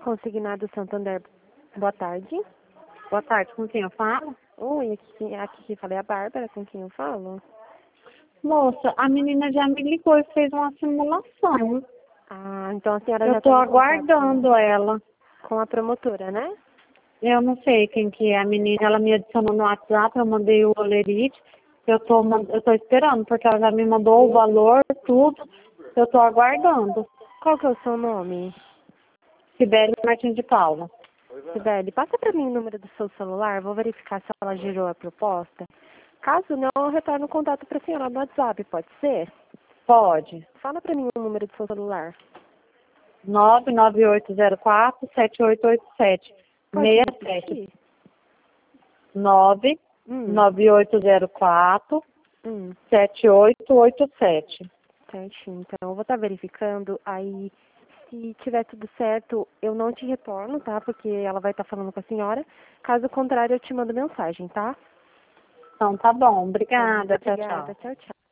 Consignado Santander. Boa tarde. Boa tarde, com quem eu falo? Oi, aqui quem fala é a Bárbara, com quem eu falo? Moça, a menina já me ligou e fez uma simulação. Ah, então a senhora Eu já tô está em aguardando ela. com a promotora, né? Eu não sei quem que é a menina, ela me adicionou no WhatsApp, eu mandei o olerite. Eu tô esperando, porque ela já me mandou o valor, tudo. Eu tô aguardando. Qual que é o seu nome? Sibeli Martins de Paula. Sibeli, passa para mim o número do seu celular, vou verificar se ela gerou a proposta. Caso não, eu retorno o contato para a senhora no WhatsApp, pode ser? Pode. Fala para mim o número do seu celular. 99804-7887. Pode 67. repetir? 99804 Hum. 7887. Certinho. Então, eu vou estar verificando. Aí, se tiver tudo certo, eu não te retorno, tá? Porque ela vai estar falando com a senhora. Caso contrário, eu te mando mensagem, tá? Então tá bom. Tá, muito Obrigada. Tchau, obrigada. tchau. Tchau, tchau.